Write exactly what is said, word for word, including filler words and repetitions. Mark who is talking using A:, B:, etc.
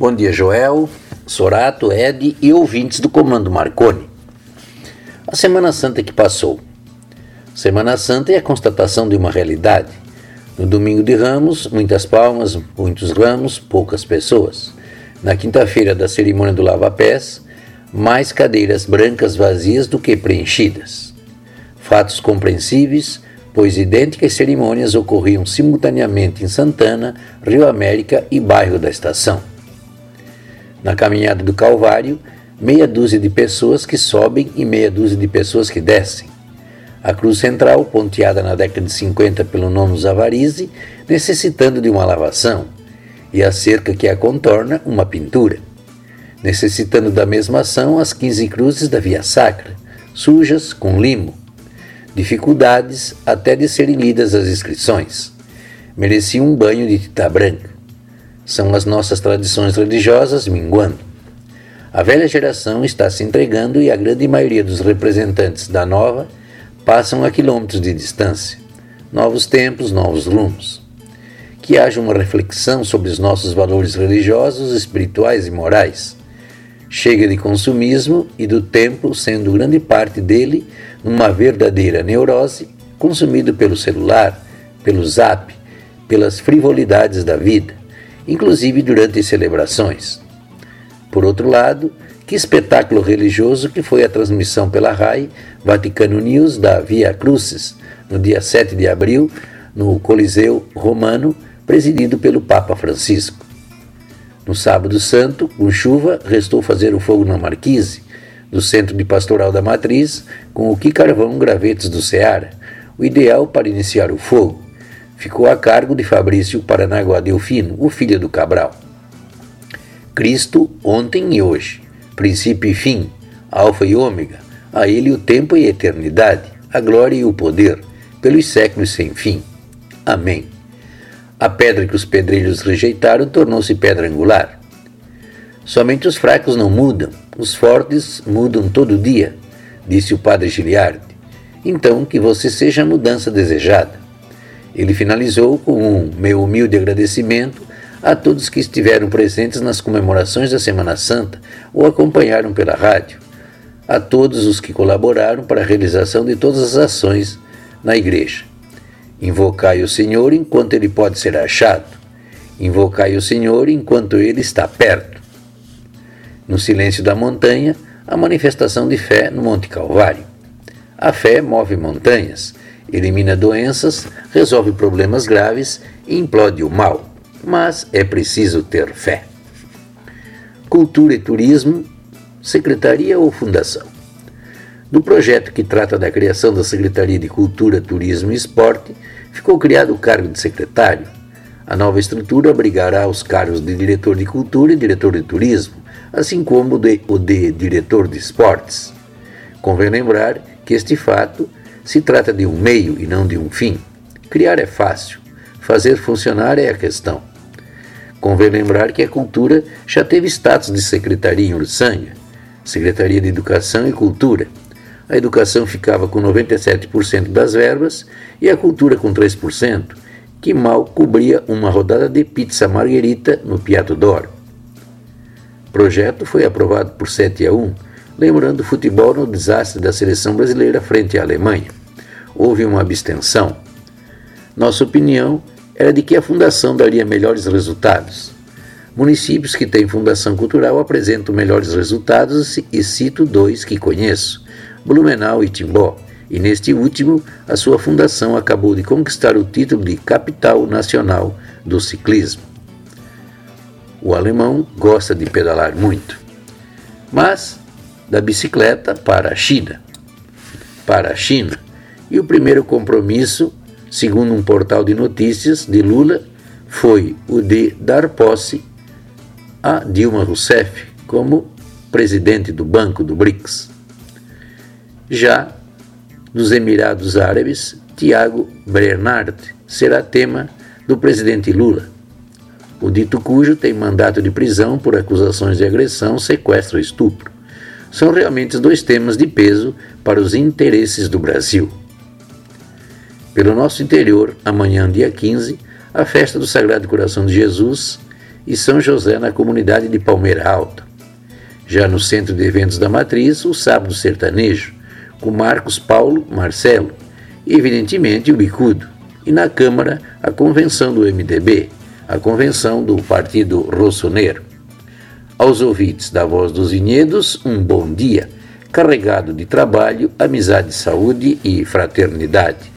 A: Bom dia, Joel, Sorato, Ed e ouvintes do Comando Marconi. A Semana Santa que passou. Semana Santa é a constatação de uma realidade. No domingo de Ramos, muitas palmas, muitos ramos, poucas pessoas. Na quinta-feira da cerimônia do lava-pés, mais cadeiras brancas vazias do que preenchidas. Fatos compreensíveis, pois idênticas cerimônias ocorriam simultaneamente em Santana, Rio América e bairro da Estação. Na caminhada do Calvário, meia dúzia de pessoas que sobem e meia dúzia de pessoas que descem. A cruz central, ponteada na década de cinquenta pelo nono Zavarizi, necessitando de uma lavação, e a cerca que a contorna, uma pintura. Necessitando da mesma ação as quinze cruzes da Via Sacra, sujas, com limo. Dificuldades até de serem lidas as inscrições. Mereciam um banho de tinta branca. São as nossas tradições religiosas minguando. A velha geração está se entregando e a grande maioria dos representantes da nova passam a quilômetros de distância. Novos tempos, novos rumos. Que haja uma reflexão sobre os nossos valores religiosos, espirituais e morais. Chega de consumismo e do tempo sendo grande parte dele numa verdadeira neurose, consumido pelo celular, pelo zap, pelas frivolidades da vida, inclusive durante celebrações. Por outro lado, que espetáculo religioso que foi a transmissão pela RAI Vaticano News da Via Crucis, no dia sete de abril, no Coliseu Romano, presidido pelo Papa Francisco. No Sábado Santo, com chuva, restou fazer o fogo na Marquise, do Centro de Pastoral da Matriz, com o que carvão gravetos do Ceará, o ideal para iniciar o fogo. Ficou a cargo de Fabrício Paranaguá Delfino, o filho do Cabral. Cristo, ontem e hoje, princípio e fim, alfa e ômega, a ele o tempo e a eternidade, a glória e o poder, pelos séculos sem fim. Amém. A pedra que os pedreiros rejeitaram tornou-se pedra angular. Somente os fracos não mudam, os fortes mudam todo dia, disse o padre Giliardi. Então, que você seja a mudança desejada. Ele finalizou com um meu humilde agradecimento a todos que estiveram presentes nas comemorações da Semana Santa ou acompanharam pela rádio, a todos os que colaboraram para a realização de todas as ações na igreja. Invocai o Senhor enquanto ele pode ser achado. Invocai o Senhor enquanto ele está perto. No silêncio da montanha, a manifestação de fé no Monte Calvário. A fé move montanhas, elimina doenças, resolve problemas graves e implode o mal. Mas é preciso ter fé. Cultura e turismo, secretaria ou fundação? Do projeto que trata da criação da Secretaria de Cultura, Turismo e Esporte, ficou criado o cargo de secretário. A nova estrutura abrigará os cargos de diretor de cultura e diretor de turismo, assim como de, o de diretor de esportes. Convém lembrar que este fato se trata de um meio e não de um fim. Criar é fácil, fazer funcionar é a questão. Convém lembrar que a cultura já teve status de secretaria em Uruçanga, Secretaria de Educação e Cultura. A educação ficava com noventa e sete por cento das verbas e a cultura com três por cento, que mal cobria uma rodada de pizza margherita no Piatto d'Oro. O projeto foi aprovado por sete a um, lembrando o futebol no desastre da seleção brasileira frente à Alemanha. Houve uma abstenção. Nossa opinião era de que a fundação daria melhores resultados. Municípios que têm fundação cultural apresentam melhores resultados e cito dois que conheço, Blumenau e Timbó, e neste último, a sua fundação acabou de conquistar o título de Capital Nacional do Ciclismo. O alemão gosta de pedalar muito, mas da bicicleta para a China. Para a China. E o primeiro compromisso, segundo um portal de notícias de Lula, foi o de dar posse a Dilma Rousseff como presidente do Banco do BRICS. Já nos Emirados Árabes, Tiago Bernard será tema do presidente Lula. O dito cujo tem mandato de prisão por acusações de agressão, sequestro e estupro. São realmente dois temas de peso para os interesses do Brasil. Pelo nosso interior, amanhã, dia quinze, a festa do Sagrado Coração de Jesus, e São José na comunidade de Palmeira Alta. Já no Centro de Eventos da Matriz, o Sábado Sertanejo, com Marcos Paulo Marcelo, e evidentemente o Bicudo. E na Câmara, a convenção do M D B, a convenção do Partido Rossoneiro. Aos ouvintes da Voz dos Vinhedos, um bom dia, carregado de trabalho, amizade, saúde e fraternidade.